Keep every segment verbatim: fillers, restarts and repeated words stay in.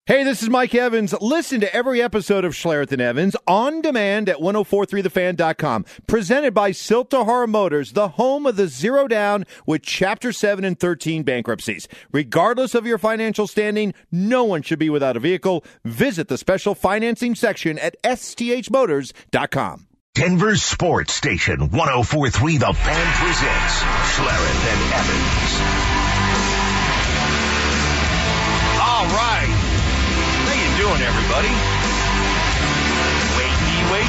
Hey, this is Mike Evans. Listen to every episode of Schlereth and Evans on demand at ten forty-three the fan dot com. Presented by Siltahara Motors, the home of the zero down with Chapter seven and thirteen bankruptcies. Regardless of your financial standing, no one should be without a vehicle. Visit the special financing section at s t h motors dot com. Denver's sports station, ten forty-three The Fan presents Schlereth and Evans. All right. How you doing, everybody? Wakey,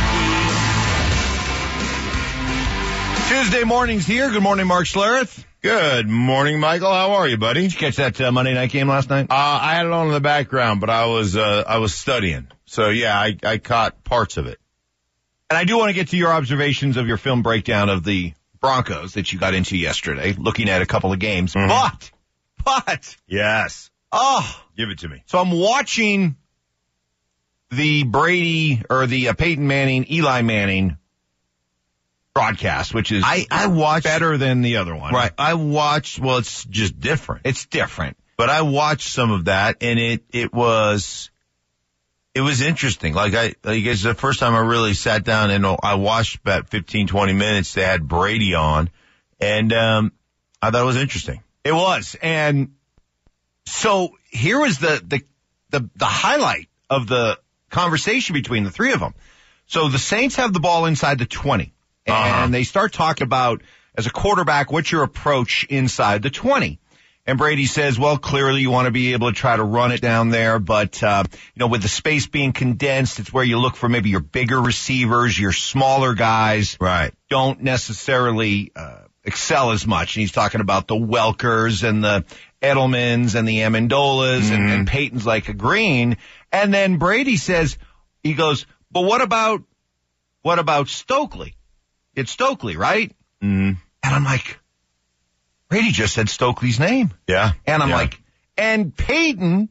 wakey. Tuesday morning's here. Good morning, Mark Schlereth. Good morning, Michael. How are you, buddy? Did you catch that uh, Monday night game last night? Uh, I had it on in the background, but I was uh, I was studying. So, yeah, I, I caught parts of it. And I do want to get to your observations of your film breakdown of the Broncos that you got into yesterday, looking at a couple of games. Mm-hmm. But, but, Yes. oh, Give it to me. so I'm watching the Brady or the uh, Peyton Manning, Eli Manning broadcast, which is I, I watched. better than the other one. Right. I watched. Well, it's just different. It's different. But I watched some of that, and it, it was, it was interesting. Like I, like it's the first time I really sat down and I watched about fifteen, twenty minutes. They had Brady on, and, um, I thought it was interesting. It was. And so here was the, the, the, the highlight of the conversation between the three of them. So the Saints have the ball inside the twenty, and Uh-huh. they start talking about, as a quarterback, what's your approach inside the twenty? And Brady says, well, clearly you want to be able to try to run it down there, but, uh, you know, with the space being condensed, it's where you look for maybe your bigger receivers, your smaller guys. Right. Don't necessarily uh, excel as much. And he's talking about the Welkers and the Edelmans and the Amendolas, Mm-hmm. and, and Peyton's like agreeing. And then Brady says, he goes, but what about, what about Stokely? It's Stokely, right? Mm-hmm. And I'm like, Brady just said Stokely's name. Yeah. And I'm Yeah. like, and Peyton,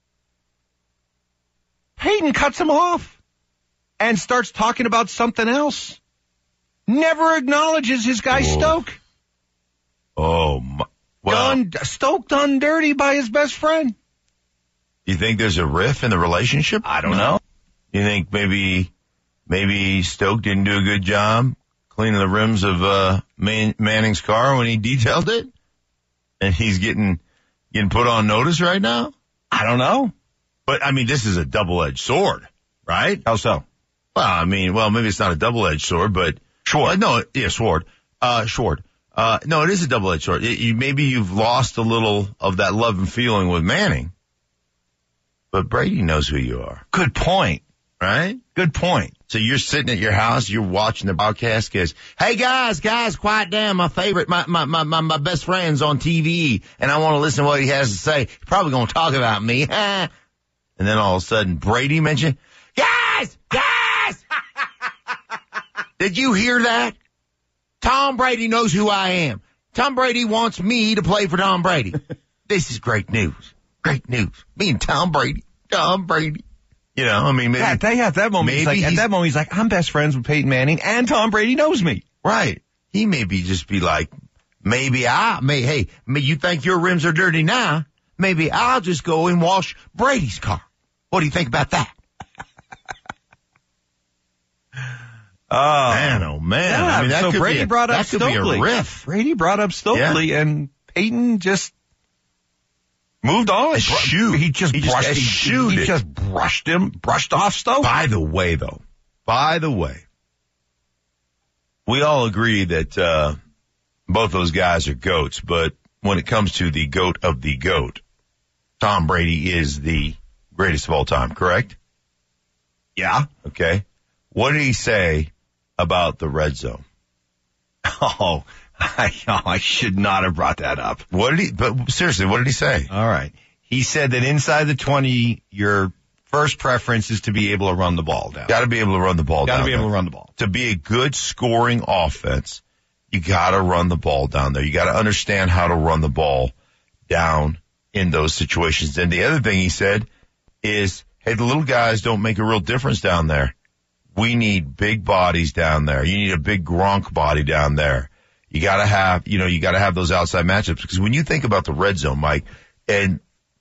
Peyton cuts him off and starts talking about something else. Never acknowledges his guy Whoa. Stoke. Oh, my. Well, Done, Stoke done dirty by his best friend. you think there's a riff in the relationship? I don't know. You think maybe, maybe Stoke didn't do a good job cleaning the rims of, uh, Man- Manning's car when he detailed it? And he's getting, getting put on notice right now? I don't know. But, I mean, this is a double-edged sword, right? How so? Well, I mean, well, maybe it's not a double-edged sword, but. Sword. No, yeah, sword. Uh, sword. Uh, no, it is a double-edged sword. It, you, maybe you've lost a little of that love and feeling with Manning. But Brady knows who you are, Good point. right? Good point. So you're sitting at your house, you're watching the broadcast, goes, hey guys, guys, quiet down. My favorite, my, my, my, my, my best friend's on T V and I want to listen to what he has to say. He's probably going to talk about me. And then all of a sudden Brady mentioned, guys, guys, did you hear that? Tom Brady knows who I am. Tom Brady wants me to play for Tom Brady. This is great news. Great news. Me and Tom Brady, Tom Brady. You know, I mean, maybe. Yeah, at that, yeah, at that moment, he's maybe like, at he's- that moment, he's like, I'm best friends with Peyton Manning, and Tom Brady knows me. Right. He maybe just be like, maybe I, may, hey, may, you think your rims are dirty now? Maybe I'll just go and wash Brady's car. What do you think about that? Oh, Man, oh man. Yeah, I mean, that so could Brady be a, brought up that could Stokely. be a riff. Brady brought up Stokely, and Peyton just moved on. Eschewed. He just He just brushed. eschewed he, he it. just brushed him, brushed off Stokely. By the way, though, by the way, we all agree that, uh, both those guys are GOATs, but when it comes to the GOAT of the GOAT, Tom Brady is the greatest of all time, correct? Yeah. Okay. What did he say about the red zone? Oh, I, oh, I should not have brought that up. What did he, but seriously, what did he say? All right. He said that inside the twenty, your first preference is to be able to run the ball down. Got to be able to run the ball Got down to be able there. to run the ball. To be a good scoring offense, you got to run the ball down there. You got to understand how to run the ball down in those situations. And the other thing he said is, hey, the little guys don't make a real difference down there. We need big bodies down there. You need a big Gronk body down there. You got to have, you know, you got to have those outside matchups, because when you think about the red zone, Mike, and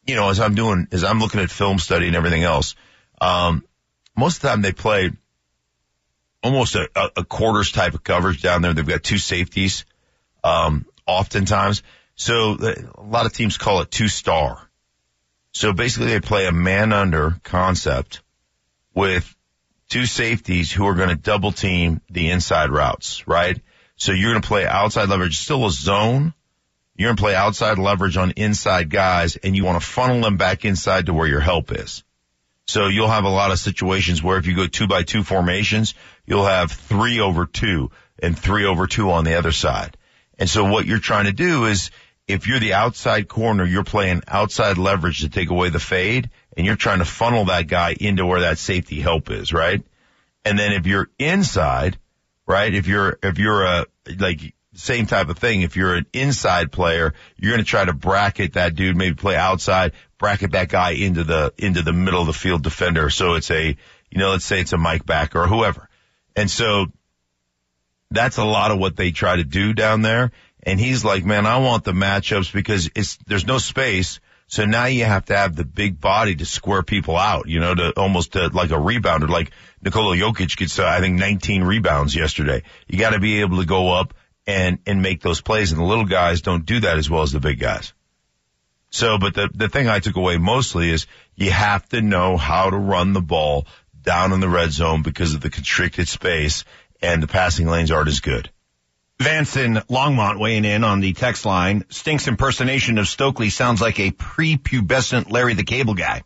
you know, as I'm doing, as I'm looking at film study and everything else, um, most of the time they play almost a, a, a quarters type of coverage down there. They've got two safeties, um, oftentimes. So the, a lot of teams call it two star. So basically they play a man under concept with two safeties who are going to double team the inside routes, right? So you're going to play outside leverage, still a zone. You're going to play outside leverage on inside guys, and you want to funnel them back inside to where your help is. So you'll have a lot of situations where if you go two by two formations, you'll have three over two and three over two on the other side. And so what you're trying to do is, if you're the outside corner, you're playing outside leverage to take away the fade, and you're trying to funnel that guy into where that safety help is, right? And then if you're inside, right, if you're, if you're a, like, same type of thing, if you're an inside player, you're going to try to bracket that dude, maybe play outside, bracket that guy into the, into the middle of the field defender. So it's a, you know, let's say it's a Mike Back or whoever. And so that's a lot of what they try to do down there. And he's like, man, I want the matchups because it's, there's no space. So now you have to have the big body to square people out, you know, to almost to, like a rebounder, like Nikola Jokic gets, uh, I think nineteen rebounds yesterday. You got to be able to go up and, and make those plays. And the little guys don't do that as well as the big guys. So, but the, the thing I took away mostly is you have to know how to run the ball down in the red zone because of the constricted space, and the passing lanes aren't as good. Vance in Longmont weighing in on the text line. Stink's impersonation of Stokely sounds like a prepubescent Larry the Cable Guy.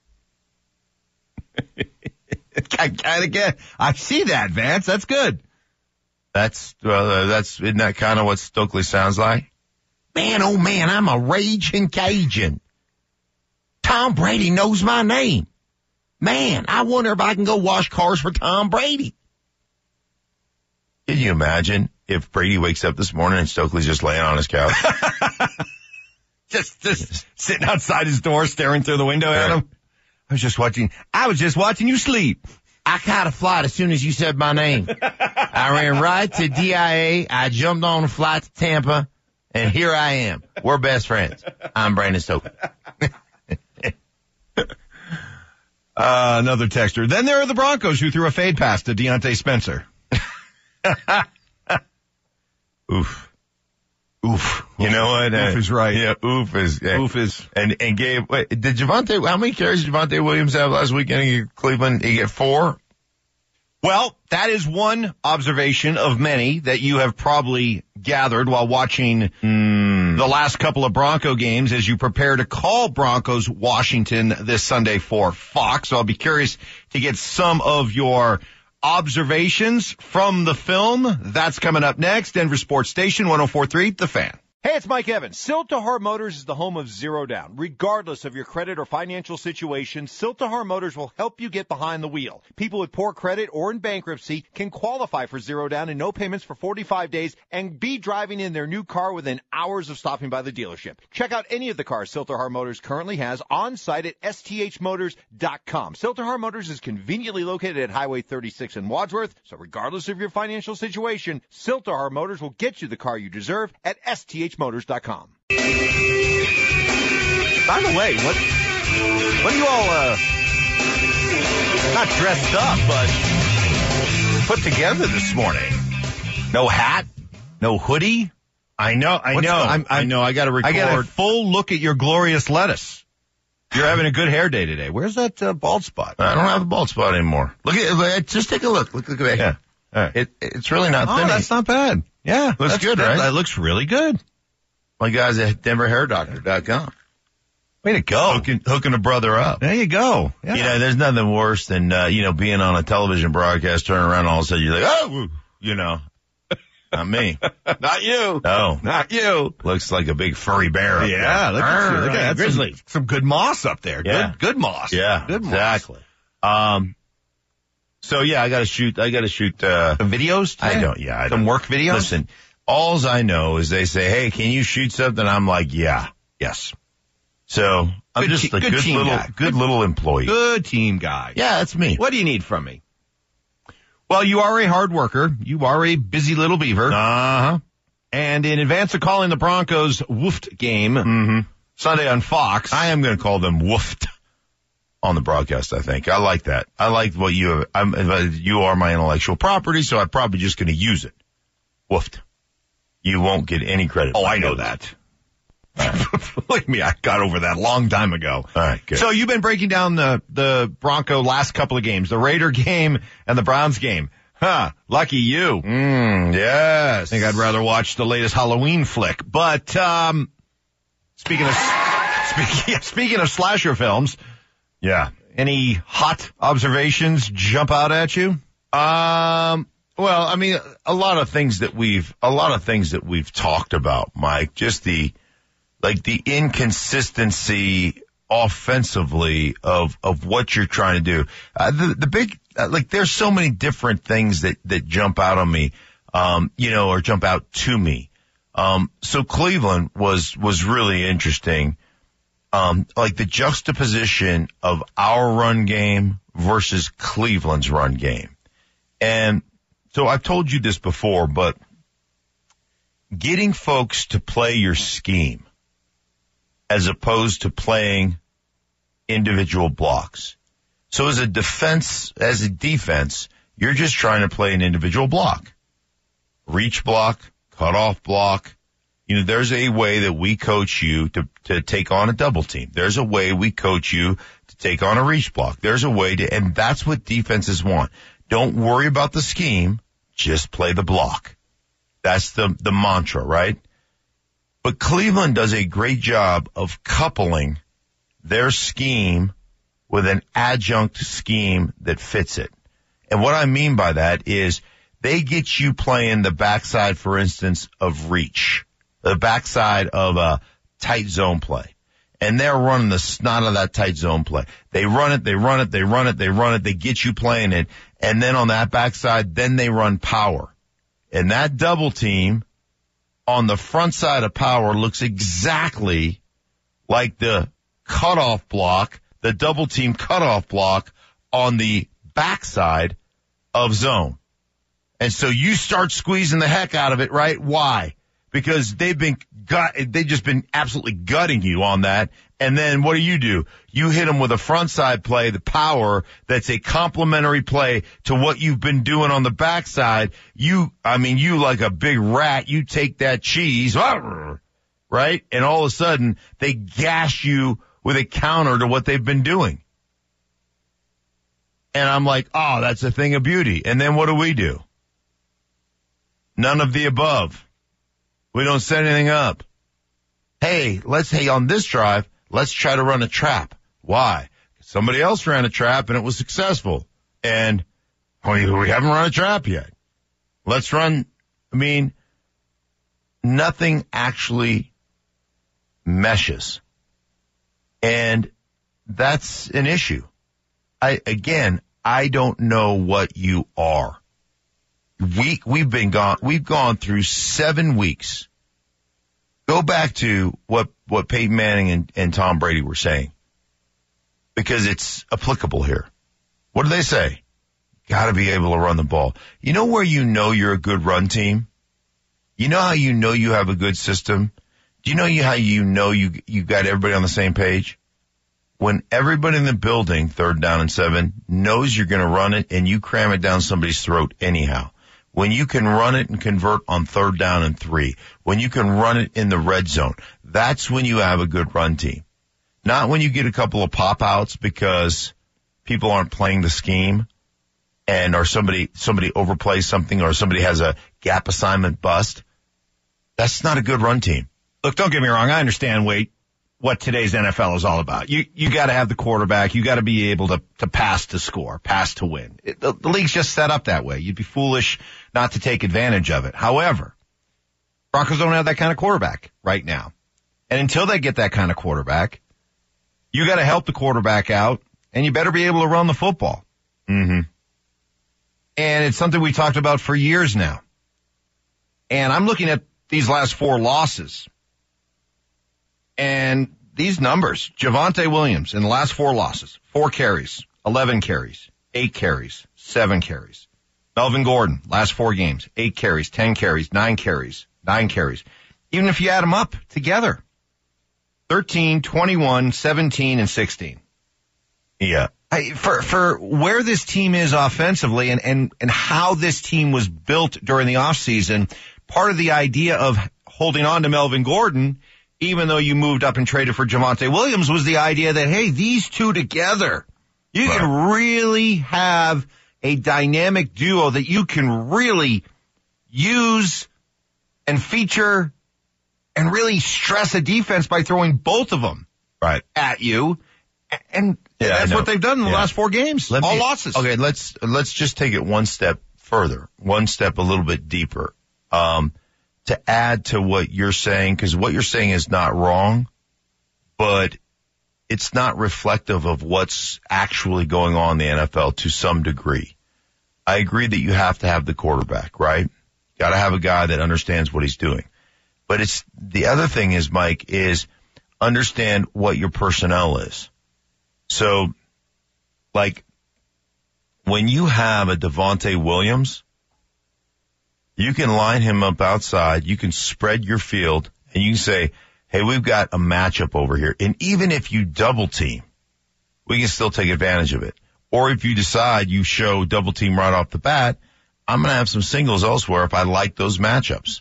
I kind of get, I see that, Vance. That's good. That's, well, uh, that's, isn't that kind of what Stokely sounds like? Man, oh man, I'm a raging Cajun. Tom Brady knows my name. Man, I wonder if I can go wash cars for Tom Brady. Can you imagine if Brady wakes up this morning and Stokely's just laying on his couch? just, just sitting outside his door, staring through the window at him. I was just watching, I was just watching you sleep. I caught a flight as soon as you said my name. I ran right to D I A. I jumped on a flight to Tampa, and here I am. We're best friends. I'm Brandon Stokely. uh, another texter. Then there are the Broncos who threw a fade pass to Deontay Spencer. Oof. Oof. You know what? Oof uh, is right. Yeah, oof is. Yeah. Oof is. And, and Gabe, wait, did Javonte, how many carries did Javonte Williams have last weekend in Cleveland? He get four? Well, that is one observation of many that you have probably gathered while watching mm. the last couple of Bronco games as you prepare to call Broncos Washington this Sunday for Fox. So I'll be curious to get some of your observations from the film. That's coming up next. Denver Sports Station one oh four point three, The Fan. Hey, it's Mike Evans. Siltahar Motors is the home of Zero Down. Regardless of your credit or financial situation, Siltahar Motors will help you get behind the wheel. People with poor credit or in bankruptcy can qualify for Zero Down and no payments for forty-five days and be driving in their new car within hours of stopping by the dealership. Check out any of the cars Siltahar Motors currently has on site at S T H motors dot com. Siltahar Motors is conveniently located at Highway thirty-six in Wadsworth, so regardless of your financial situation, Siltahar Motors will get you the car you deserve at S T H motors dot com. By the way, what what are you all uh not dressed up, but put together this morning? No hat, no hoodie. I know, I What's know, the, I'm, I I'm, know. I got to record. I got a full look at your glorious lettuce. You're having a good hair day today. Where's that uh, bald spot? I don't have a bald spot anymore. Look at, just take a look. Look, look at that. Yeah, all right. It, it's really not Oh, thin. that's not bad. Yeah, looks that's good, that, right? That looks really good. My guys at denver hair doctor dot com. Way to go. Hooking, hooking a brother up. There you go. Yeah. You know, there's nothing worse than, uh, you know, being on a television broadcast, turning around and all of a sudden you're like, oh, you know, not me. Not you. No. Not you. Looks like a big furry bear up Yeah, there. look at you. Look at that. Grizzly. Some, some good moss up there. Yeah. Good, good moss. Yeah, good moss. exactly. Um, so yeah, I gotta shoot, I gotta shoot, uh, Some videos today? I don't, yeah, I Some don't. work videos? Listen, alls I know is they say, hey, can you shoot something? I'm like, yeah, yes. So I'm Good just te- a good good, team little, guy. good, Good- little employee. Good team guy. Yeah, that's me. What do you need from me? Well, you are a hard worker. You are a busy little beaver. Uh huh. And in advance of calling the Broncos Woofed game Mm-hmm. Sunday on Fox. I am going to call them woofed on the broadcast, I think. I like that. I like what you have. I'm, you are my intellectual property, so I'm probably just going to use it. Woofed. You won't get any credit. Oh, I know that. Right. Believe me, I got over that a long time ago. All right, good. So you've been breaking down the, the Bronco last couple of games, the Raider game and the Browns game. Huh, lucky you. Mm, yes. I think I'd rather watch the latest Halloween flick. But, um, speaking of, speaking, speaking of slasher films. Yeah. Any hot observations jump out at you? Um, well, I mean, a lot of things that we've, a lot of things that we've talked about, Mike, just the, like the inconsistency offensively of, of what you're trying to do. Uh, the, the big, uh, like there's so many different things that, that jump out on me, um, you know, or jump out to me. Um, so Cleveland was, was really interesting. Um, like the juxtaposition of our run game versus Cleveland's run game. And so I've told you this before, but getting folks to play your scheme as opposed to playing individual blocks. So as a defense, as a defense, you're just trying to play an individual block. Reach block, cutoff block. You know, there's a way that we coach you to, to take on a double team. There's a way we coach you to take on a reach block. There's a way to, and that's what defenses want. Don't worry about the scheme. Just play the block. That's the, the mantra, right? But Cleveland does a great job of coupling their scheme with an adjunct scheme that fits it. And what I mean by that is they get you playing the backside, for instance, of reach. The backside of a tight zone play. And they're running the snot of that tight zone play. They run it, they run it, they run it, they run it, they get you playing it. And then on that backside, then they run power. And that double team on the front side of power looks exactly like the cutoff block, the double team cutoff block on the backside of zone. And so you start squeezing the heck out of it, right? Why? Because they've been gut, they've just been absolutely gutting you on that. And then what do you do? You hit them with a front side play, the power that's a complementary play to what you've been doing on the backside. You, I mean, you like a big rat, you take that cheese, right? And all of a sudden they gash you with a counter to what they've been doing. And I'm like, oh, that's a thing of beauty. And then what do we do? None of the above. We don't set anything up. Hey, let's, hey, on this drive, let's try to run a trap. Why? Somebody else ran a trap and it was successful. And we, we haven't run a trap yet. Let's run, I mean, nothing actually meshes. And that's an issue. I, again, I don't know what you are. We, we've been gone, we've gone through seven weeks. Go back to what, what Peyton Manning and, and Tom Brady were saying, because it's applicable here. What do they say? Got to be able to run the ball. You know where you know you're a good run team? You know how you know you have a good system? Do you know you, how you know you, you got everybody on the same page? When everybody in the building, third down and seven, knows you're going to run it and you cram it down somebody's throat anyhow. When you can run it and convert on third down and three, when you can run it in the red zone, that's when you have a good run team. Not when you get a couple of pop outs because people aren't playing the scheme and or somebody, somebody overplays something or somebody has a gap assignment bust. That's not a good run team. Look, don't get me wrong. I understand, Wade, what today's N F L is all about. You, you gotta have the quarterback. You gotta be able to, to pass to score, pass to win. It, the, the league's just set up that way. You'd be foolish not to take advantage of it. However, Broncos don't have that kind of quarterback right now. And until they get that kind of quarterback, you gotta help the quarterback out and you better be able to run the football. Mm-hmm. And it's something we talked about for years now. And I'm looking at these last four losses. And these numbers, Javonte Williams in the last four losses, four carries, eleven carries, eight carries, seven carries. Melvin Gordon, last four games, eight carries, ten carries, nine carries, nine carries. Even if you add them up together, thirteen, twenty-one, seventeen, and sixteen. Yeah. I, for for where this team is offensively and, and, and how this team was built during the offseason, part of the idea of holding on to Melvin Gordon, even though you moved up and traded for Javonte Williams, was the idea that, hey, these two together, you right. can really have a dynamic duo that you can really use and feature and really stress a defense by throwing both of them right. at you. And yeah, that's what they've done in the yeah. last four games. Let all me, losses. Okay, let's let's just take it one step further, one step a little bit deeper, um, to add to what you're saying, because what you're saying is not wrong, but it's not reflective of what's actually going on in the N F L to some degree. I agree that you have to have the quarterback, right? Got to have a guy that understands what he's doing. But it's the other thing is, Mike, is understand what your personnel is. So, like, when you have a Devontae Williams, you can line him up outside, you can spread your field, and you can say, hey, we've got a matchup over here. And even if you double team, we can still take advantage of it. Or if you decide you show double team right off the bat, I'm going to have some singles elsewhere if I like those matchups.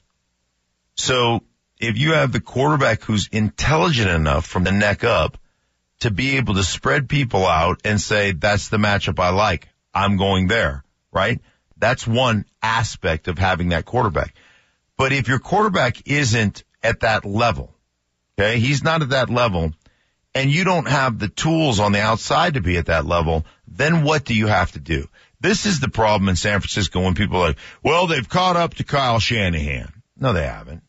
So if you have the quarterback who's intelligent enough from the neck up to be able to spread people out and say, that's the matchup I like, I'm going there, right? That's one aspect of having that quarterback. But if your quarterback isn't at that level, okay, he's not at that level, and you don't have the tools on the outside to be at that level, then what do you have to do? This is the problem in San Francisco when people are like, well, they've caught up to Kyle Shanahan. No, they haven't.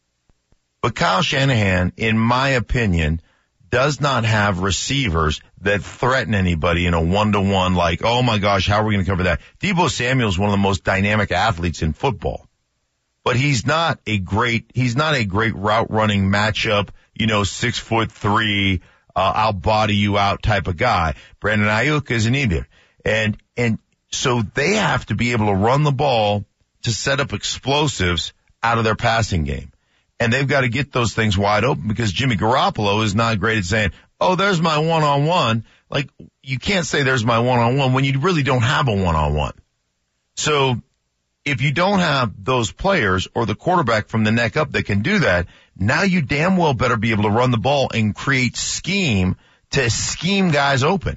But Kyle Shanahan, in my opinion, does not have receivers that threaten anybody in a one-to-one like, oh, my gosh, how are we going to cover that? Deebo Samuel is one of the most dynamic athletes in football. But he's not a great, he's not a great route running matchup, you know, six foot three, uh, I'll body you out type of guy. Brandon Ayuk isn't either. And, and so they have to be able to run the ball to set up explosives out of their passing game. And they've got to get those things wide open because Jimmy Garoppolo is not great at saying, oh, there's my one-on-one. Like, you can't say there's my one-on-one when you really don't have a one-on-one. So if you don't have those players or the quarterback from the neck up that can do that, now you damn well better be able to run the ball and create scheme to scheme guys open.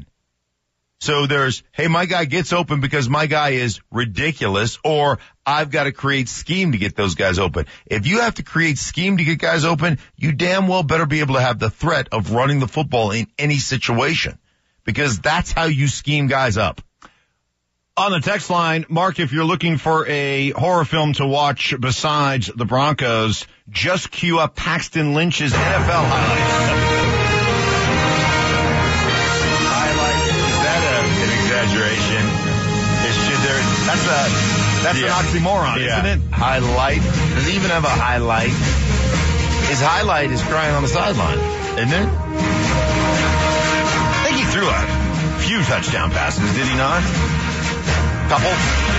So there's, hey, my guy gets open because my guy is ridiculous, or I've got to create scheme to get those guys open. If you have to create scheme to get guys open, you damn well better be able to have the threat of running the football in any situation, because that's how you scheme guys up. On the text line, Mark, if you're looking for a horror film to watch besides the Broncos, just cue up Paxton Lynch's N F L highlights. Exaggeration. It should there. That's a that's yeah. an oxymoron, yeah. isn't it? Highlight. Does it even have a highlight? His highlight is crying on the sideline, isn't it? I think he threw a few touchdown passes, did he not? Couple.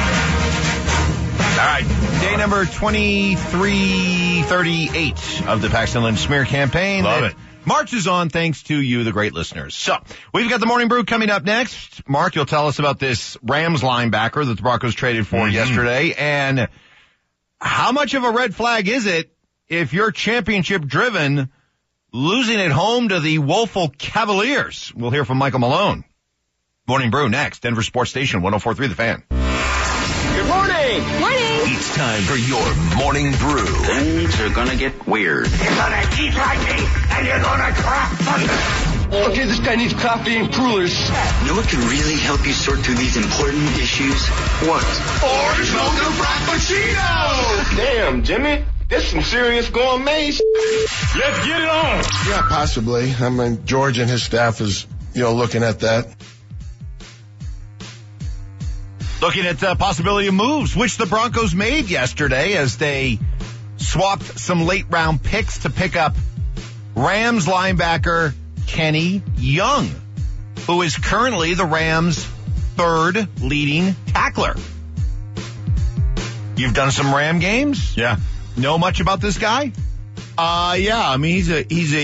All right. Day number twenty-three thirty-eight of the Paxton Lynch smear campaign. Love it. Marches on thanks to you, the great listeners. So, we've got the Morning Brew coming up next. Mark, you'll tell us about this Rams linebacker that the Broncos traded for mm-hmm. yesterday. And how much of a red flag is it if you're championship driven, losing at home to the woeful Cavaliers? We'll hear from Michael Malone. Morning Brew next. Denver Sports Station, one oh four point three The Fan. Good morning. Morning. It's time for your Morning Brew. Things are gonna get weird. You're gonna eat like me, and you're gonna crap thunder. Okay, this guy needs coffee and crullers. You know what can really help you sort through these important issues? What? Orange mocha frappuccino! Damn, Jimmy. This some serious gourmet. Let's get it on. Yeah, possibly. I mean, George and his staff is, you know, looking at that. Looking at the possibility of moves, which the Broncos made yesterday as they swapped some late-round picks to pick up Rams linebacker Kenny Young, who is currently the Rams' third leading tackler. You've done some Ram games? Yeah. Know much about this guy? Uh, yeah. I mean, he's a, he's a,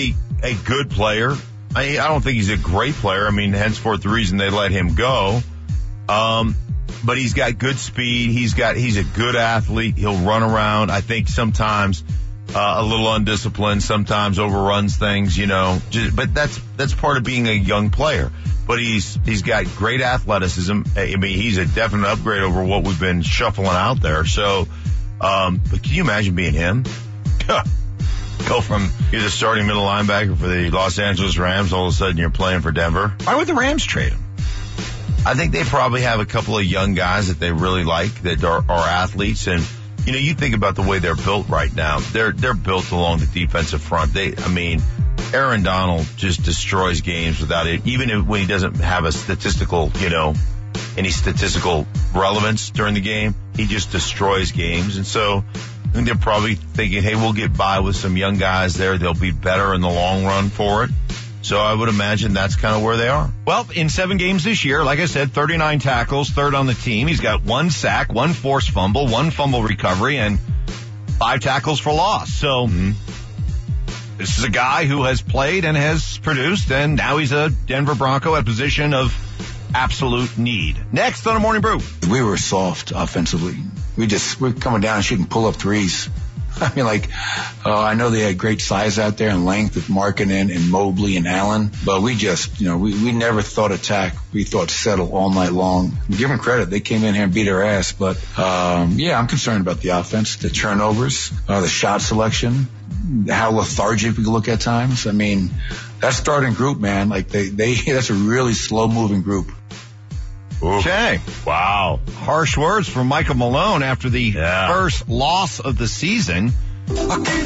a good player. I, I don't think he's a great player. I mean, henceforth the reason they let him go. Um, but he's got good speed. He's got, he's a good athlete. He'll run around. I think sometimes, uh, a little undisciplined, sometimes overruns things, you know, just, but that's, that's part of being a young player. But he's, he's got great athleticism. I mean, he's a definite upgrade over what we've been shuffling out there. So, um, but can you imagine being him? Go from you're the starting middle linebacker for the Los Angeles Rams, all of a sudden you're playing for Denver. Why would the Rams trade him? I think they probably have a couple of young guys that they really like that are, are athletes. And, you know, you think about the way they're built right now. They're, they're built along the defensive front. They, I mean, Aaron Donald just destroys games without it, even if, when he doesn't have a statistical, you know, any statistical relevance during the game, he just destroys games. And so, I think they're probably thinking, hey, we'll get by with some young guys there. They'll be better in the long run for it. So I would imagine that's kind of where they are. Well, in seven games this year, like I said, thirty-nine tackles, third on the team. He's got one sack, one forced fumble, one fumble recovery, and five tackles for loss. So mm-hmm. This is a guy who has played and has produced, and now he's a Denver Bronco at a position of absolute need. Next on the Morning Brew. We were soft offensively. We just, we're coming down and shooting pull-up threes. I mean, like, uh, I know they had great size out there and length with Markkanen and Mobley and Allen, but we just, you know, we, we never thought attack. We thought settle all night long. Give them credit. They came in here and beat our ass. But, um, yeah, I'm concerned about the offense, the turnovers, uh, the shot selection, how lethargic we can look at times. I mean, that starting group, man, like they, they, that's a really slow moving group. Okay. Wow. Harsh words from Michael Malone after the yeah. first loss of the season. Hey,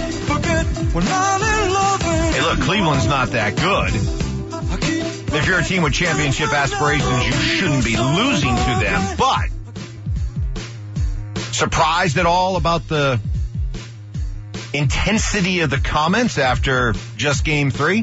look, Cleveland's not that good. If you're a team with championship aspirations, you shouldn't be losing to them. But surprised at all about the intensity of the comments after just game three?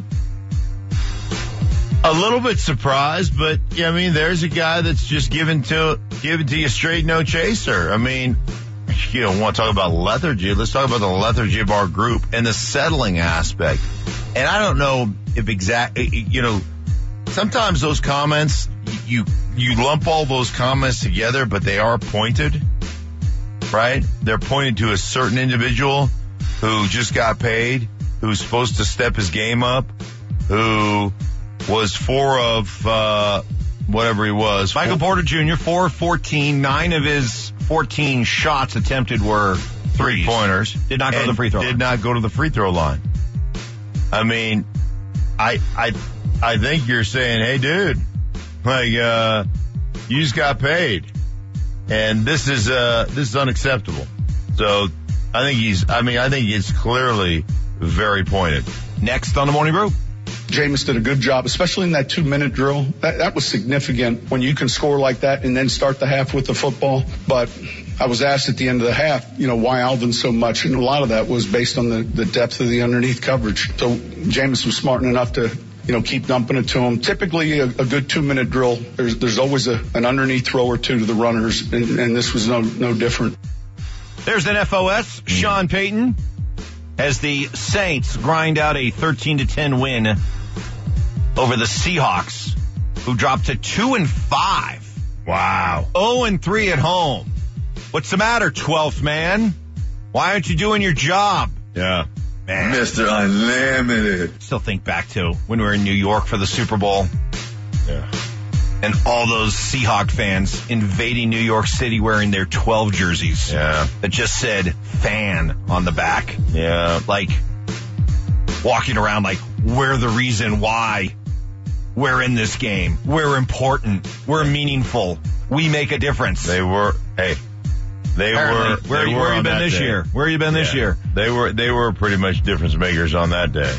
A little bit surprised, but yeah, I mean, there's a guy that's just given to given to you straight, no chaser. I mean, you don't want to talk about lethargy. Let's talk about the lethargy of our group and the settling aspect. And I don't know if exact, you know, sometimes those comments, you you lump all those comments together, but they are pointed, right? They're pointed to a certain individual who just got paid, who's supposed to step his game up, who was four of, uh, whatever he was. Michael Porter Junior, four of fourteen. Nine of his fourteen shots attempted were three pointers. Did not go to the free throw line. Did not go to the free throw line. I mean, I, I, I think you're saying, hey dude, like, uh, you just got paid. And this is, uh, this is unacceptable. So I think he's, I mean, I think it's clearly very pointed. Next on the Morning Brew. Jameis did a good job, especially in that two-minute drill. That, that was significant when you can score like that and then start the half with the football. But I was asked at the end of the half, you know, why Alvin so much? And a lot of that was based on the, the depth of the underneath coverage. So Jameis was smart enough to, you know, keep dumping it to him. Typically, a, a good two-minute drill, there's there's always a, an underneath throw or two to the runners, and, and this was no no different. There's an F O S, Sean Payton, as the Saints grind out a thirteen to ten win over the Seahawks, who dropped to two and five. Wow. oh and three at home. What's the matter, twelfth man? Why aren't you doing your job? Yeah. Man. Mister Unlimited. Still think back to when we were in New York for the Super Bowl. Yeah. And all those Seahawk fans invading New York City wearing their twelve jerseys. Yeah. That just said fan on the back. Yeah. Like walking around like we're the reason why we're in this game. We're important. We're meaningful. We make a difference. They were, hey, they Apparently, were, where, they where were you on been that this day. year? Where you been yeah. this year? They were, they were pretty much difference makers on that day.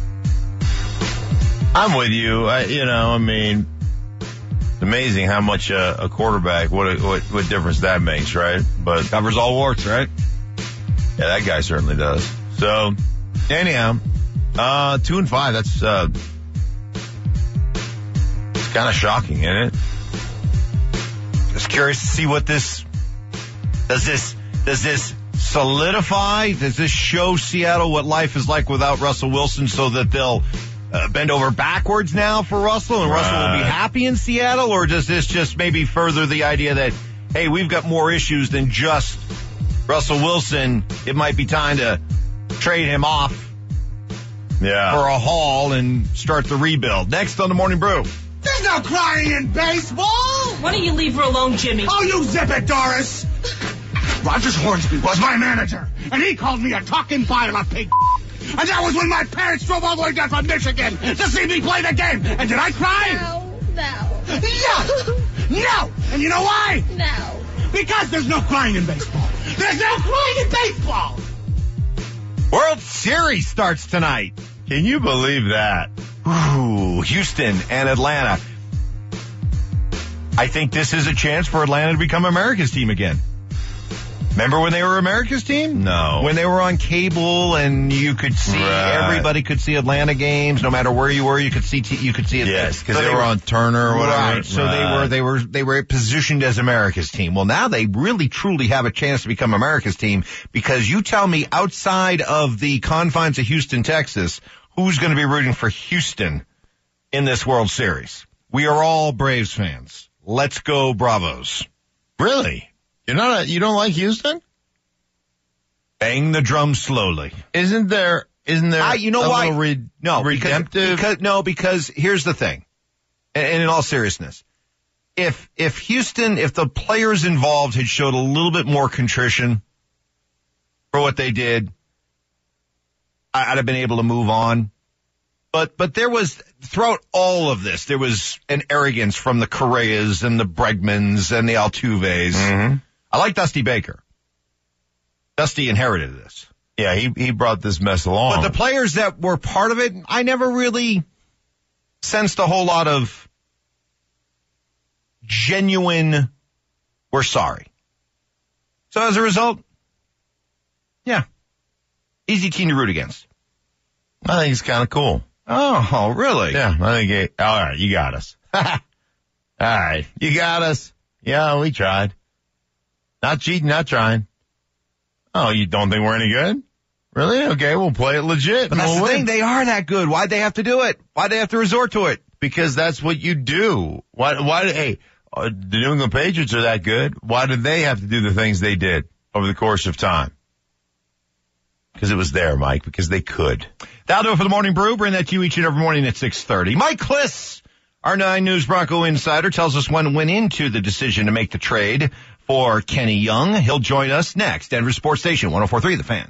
I'm with you. I, you know, I mean, it's amazing how much uh, a quarterback, what, a, what, what difference that makes, right? But Covers all warts, right? yeah, that guy certainly does. So anyhow, uh, two and five, that's, uh, it's kind of shocking, isn't it? Just curious to see what this, does this, does this solidify? Does this show Seattle what life is like without Russell Wilson so that they'll uh, bend over backwards now for Russell and right. Russell will be happy in Seattle? Or does this just maybe further the idea that, hey, we've got more issues than just Russell Wilson. It might be time to trade him off yeah. for a haul and start the rebuild. Next on the Morning Brew. There's no crying in baseball. Why don't you leave her alone, Jimmy? Oh, you zip it, Doris. Rogers Hornsby was my manager, and he called me a talking pile of pig. And that was when my parents drove all the way down from Michigan to see me play the game. And did I cry? No, no. No! No! And you know why? No. Because there's no crying in baseball. There's no crying in baseball! World Series starts tonight. Can you believe that? Ooh, Houston and Atlanta. I think this is a chance for Atlanta to become America's team again. Remember when they were America's team? No. When they were on cable and you could see, right. everybody could see Atlanta games, no matter where you were, you could see, t- you could see it. Yes, because so they, they were on Turner or whatever. Right. So right. they were, they were, they were positioned as America's team. Well, now they really truly have a chance to become America's team because you tell me outside of the confines of Houston, Texas, who's going to be rooting for Houston in this World Series? We are all Braves fans. Let's go Bravos. Really? You're not a, you don't like Houston? Bang the drum slowly. Isn't there, isn't there I, you know a why? little re- no, redemptive? Because, because, no, because here's the thing. And, and in all seriousness, if, if Houston, if the players involved had showed a little bit more contrition for what they did, I, I'd have been able to move on. But, but there was, throughout all of this, there was an arrogance from the Correas and the Bregmans and the Altuves. Mm-hmm. I like Dusty Baker. Dusty inherited this. Yeah, he, he brought this mess along. But the players that were part of it, I never really sensed a whole lot of genuine, we're sorry. So as a result, yeah, easy team to root against. I think it's kind of cool. Oh, really? Yeah, I think it, all right, you got us. All right, you got us. Yeah, we tried. Not cheating, not trying. Oh, you don't think we're any good? Really? Okay, we'll play it legit. But that's we'll the win. thing, they are that good. Why'd they have to do it? Why'd they have to resort to it? Because that's what you do. Why, why, hey, uh, the New England Patriots are that good. Why did they have to do the things they did over the course of time? Because it was there, Mike, because they could. That'll do it for the Morning Brew. Bring that to you each and every morning at six thirty. Mike Kliss, our nine News Bronco insider, tells us when went into the decision to make the trade for Kenny Young. He'll join us next. Denver Sports Station, one oh four point three The Fan.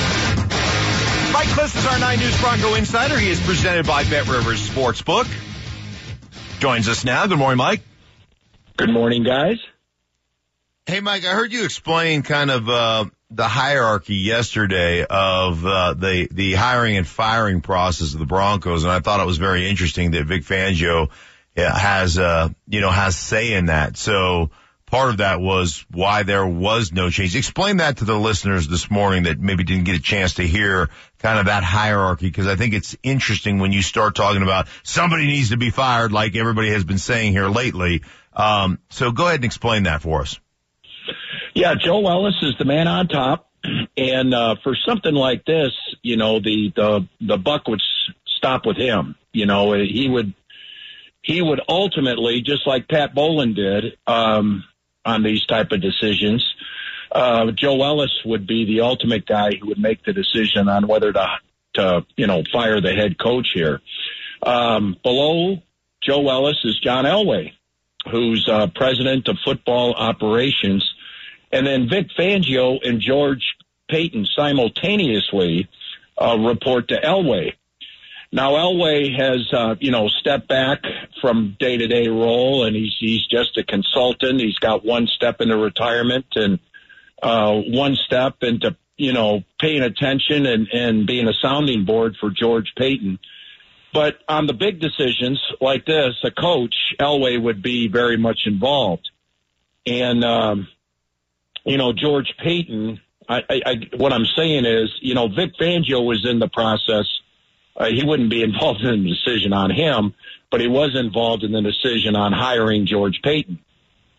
Mike Kliss is our nine News Bronco insider. He is presented by Bet Rivers Sportsbook. Joins us now. Good morning, Mike. Good morning, guys. Hey, Mike, I heard you explain kind of uh the hierarchy yesterday of uh the the hiring and firing process of the Broncos, and I thought it was very interesting that Vic Fangio has uh you know has say in that. So part of that was why there was no change. Explain that to the listeners this morning that maybe didn't get a chance to hear kind of that hierarchy, because I think it's interesting when you start talking about somebody needs to be fired like everybody has been saying here lately. Um so go ahead and explain that for us. Yeah, Joe Ellis is the man on top, and uh, for something like this, you know, the, the the buck would s- stop with him. You know, he would he would ultimately, just like Pat Bowlen did um, on these type of decisions, uh, Joe Ellis would be the ultimate guy who would make the decision on whether to to you know fire the head coach here. Um, below Joe Ellis is John Elway, who's uh, president of football operations. And then Vic Fangio and George Paton simultaneously uh, report to Elway. Now, Elway has, uh, you know, stepped back from day-to-day role, and he's he's just a consultant. He's got one step into retirement and uh, one step into, you know, paying attention and, and being a sounding board for George Paton. But on the big decisions like this, a coach, Elway would be very much involved. And, um, you know, George Paton, I, I, I, what I'm saying is, you know, Vic Fangio was in the process. Uh, he wouldn't be involved in the decision on him, but he was involved in the decision on hiring George Paton.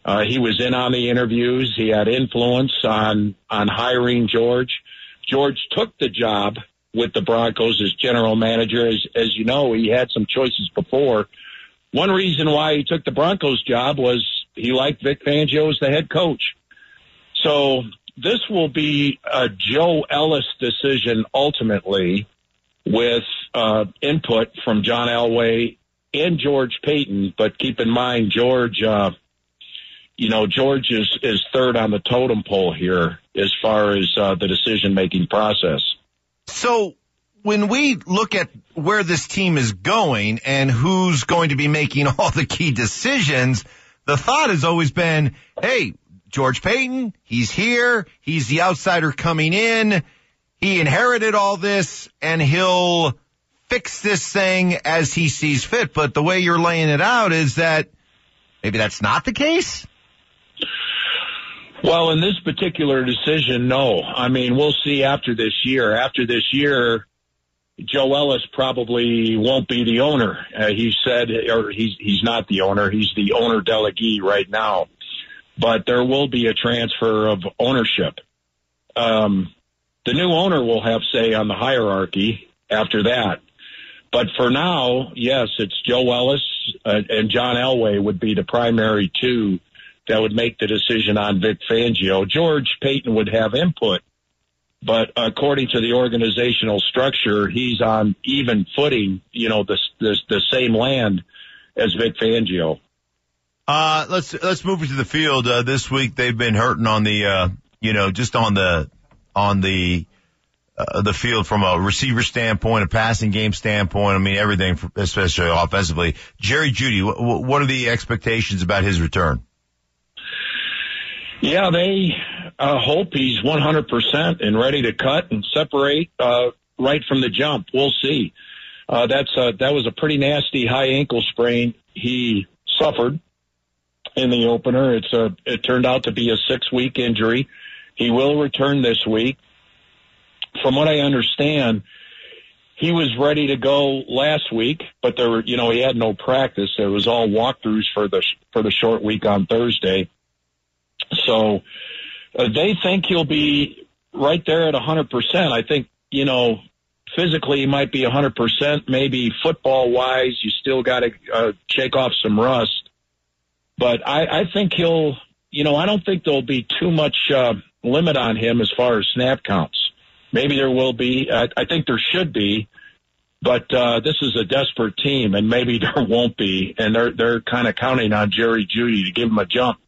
Uh, he was in on the interviews. He had influence on, on hiring George. George took the job with the Broncos as general manager. As, as you know, he had some choices before. One reason why he took the Broncos job was he liked Vic Fangio as the head coach. So this will be a Joe Ellis decision ultimately, with uh, input from John Elway and George Paton. But keep in mind, George, uh, you know, George is, is third on the totem pole here as far as uh, the decision-making process. So when we look at where this team is going and who's going to be making all the key decisions, the thought has always been, hey, George Paton, he's here. He's the outsider coming in. He inherited all this, and he'll fix this thing as he sees fit. But the way you're laying it out is that maybe that's not the case? Well, in this particular decision, no. I mean, we'll see after this year. After this year, Joe Ellis probably won't be the owner. Uh, he said, or he's he's not the owner. He's the owner delegee right now. But there will be a transfer of ownership. Um, the new owner will have say on the hierarchy after that. But for now, yes, it's Joe Ellis uh, and John Elway would be the primary two that would make the decision on Vic Fangio. George Paton would have input, but according to the organizational structure, he's on even footing, you know, the, the, the same land as Vic Fangio. Uh, let's, let's move to the field. Uh, this week they've been hurting on the, uh, you know, just on the, on the, uh, the field from a receiver standpoint, a passing game standpoint. I mean, everything, especially offensively. Jerry Jeudy, w- what are the expectations about his return? Yeah, they uh, hope he's one hundred percent and ready to cut and separate uh, right from the jump. We'll see. Uh, that's a, that was a pretty nasty high ankle sprain he suffered in the opener. It's a, it turned out to be a six-week injury. He will return this week. From what I understand, he was ready to go last week, but there were, you know, he had no practice. It was all walkthroughs for the for the short week on Thursday. So uh, they think he'll be right there at one hundred percent. I think, you know, physically he might be one hundred percent. Maybe football-wise, you still got to uh, shake off some rust. But I, I think he'll, you know, I don't think there'll be too much uh, limit on him as far as snap counts. Maybe there will be. I, I think there should be. But uh, this is a desperate team, and maybe there won't be. And they're, they're kind of counting on Jerry Jeudy to give him a jump.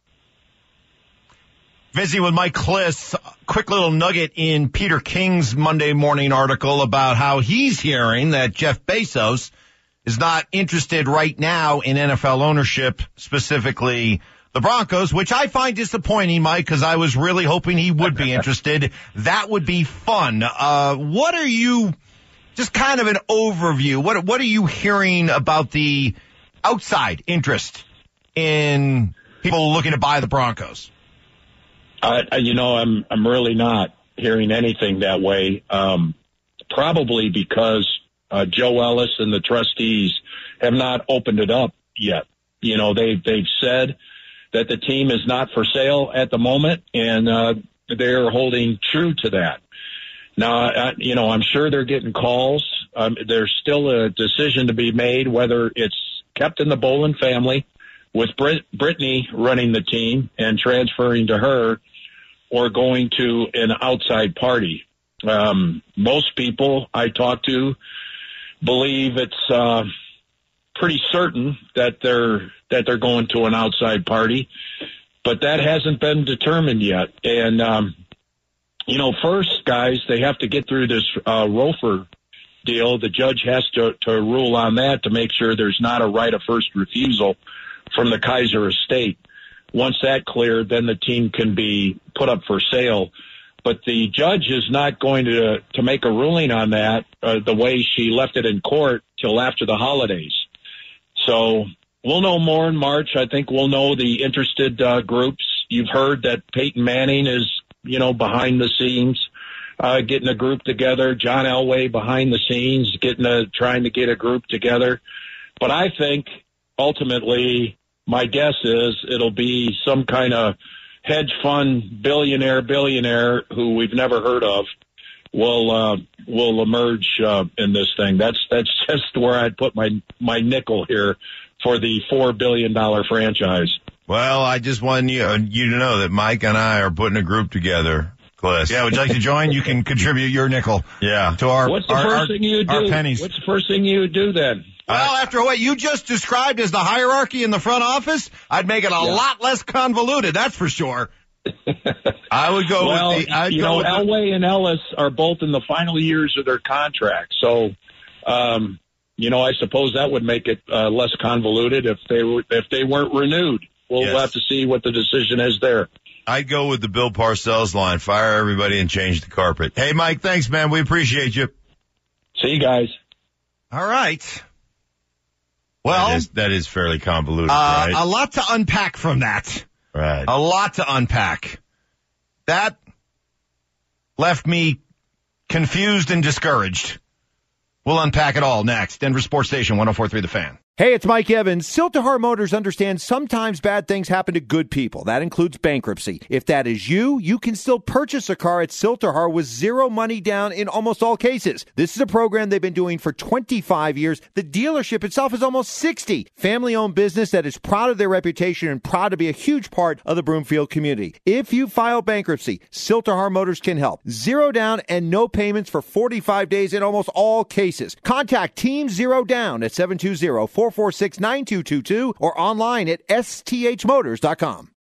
Visiting with Mike Klis, quick little nugget in Peter King's Monday morning article about how he's hearing that Jeff Bezos is not interested right now in N F L ownership, specifically the Broncos, which I find disappointing, Mike, because I was really hoping he would be interested. That would be fun. Uh, what are you, just kind of an overview, what, what are you hearing about the outside interest in people looking to buy the Broncos? Uh, you know, I'm I'm really not hearing anything that way. Um, probably because uh, Joe Ellis and the trustees have not opened it up yet. You know, they they've said that the team is not for sale at the moment, and uh, they're holding true to that. Now, I, you know, I'm sure they're getting calls. Um, there's still a decision to be made whether it's kept in the Bolin family with Brit- Brittany running the team and transferring to her, or going to an outside party. Um, most people I talk to believe it's uh, pretty certain that they're that they're going to an outside party, but that hasn't been determined yet. And um, you know, first, guys, they have to get through this uh, Rofer deal. The judge has to, to rule on that to make sure there's not a right of first refusal from the Kaiser estate. Once that cleared, then the team can be put up for sale. But the judge is not going to to make a ruling on that uh, the way she left it in court till after the holidays. So we'll know more in March. I think we'll know the interested uh, groups. You've heard that Peyton Manning is, you know, behind the scenes, uh, getting a group together. John Elway behind the scenes, getting a trying to get a group together. But I think ultimately my guess is it'll be some kind of hedge fund billionaire billionaire who we've never heard of will uh, will emerge uh, in this thing. That's that's just where I'd put my my nickel here for the four billion dollar franchise. Well, I just want you, uh, you to know that Mike and I are putting a group together. Cliss. Yeah, would you like to join? You can contribute your nickel. Yeah. To our What's the our, first our, thing you do? our pennies. What's the first thing you would do then? Well, after what you just described as the hierarchy in the front office, I'd make it a Yeah. lot less convoluted. That's for sure. I would go well, with the. I'd you go know, with the, Elway and Ellis are both in the final years of their contract, so um, you know, I suppose that would make it uh, less convoluted if they were if they weren't renewed. We'll Yes. have to see what the decision is there. I'd go with the Bill Parcells line. Fire everybody and change the carpet. Hey, Mike, thanks, man. We appreciate you. See you guys. All right. Well, that is, that is fairly convoluted, uh, right? a lot to unpack from that. Right. A lot to unpack. That left me confused and discouraged. We'll unpack it all next. Denver Sports Station, one oh four point three The Fan. Hey, it's Mike Evans. Siltahar Motors understands sometimes bad things happen to good people. That includes bankruptcy. If that is you, you can still purchase a car at Siltahar with zero money down in almost all cases. This is a program they've been doing for twenty-five years. The dealership itself is almost sixty. Family-owned business that is proud of their reputation and proud to be a huge part of the Broomfield community. If you file bankruptcy, Siltahar Motors can help. Zero down and no payments for forty-five days in almost all cases. Contact Team Zero Down at seven two zero, four four six, nine two two two or online at S T H motors dot com.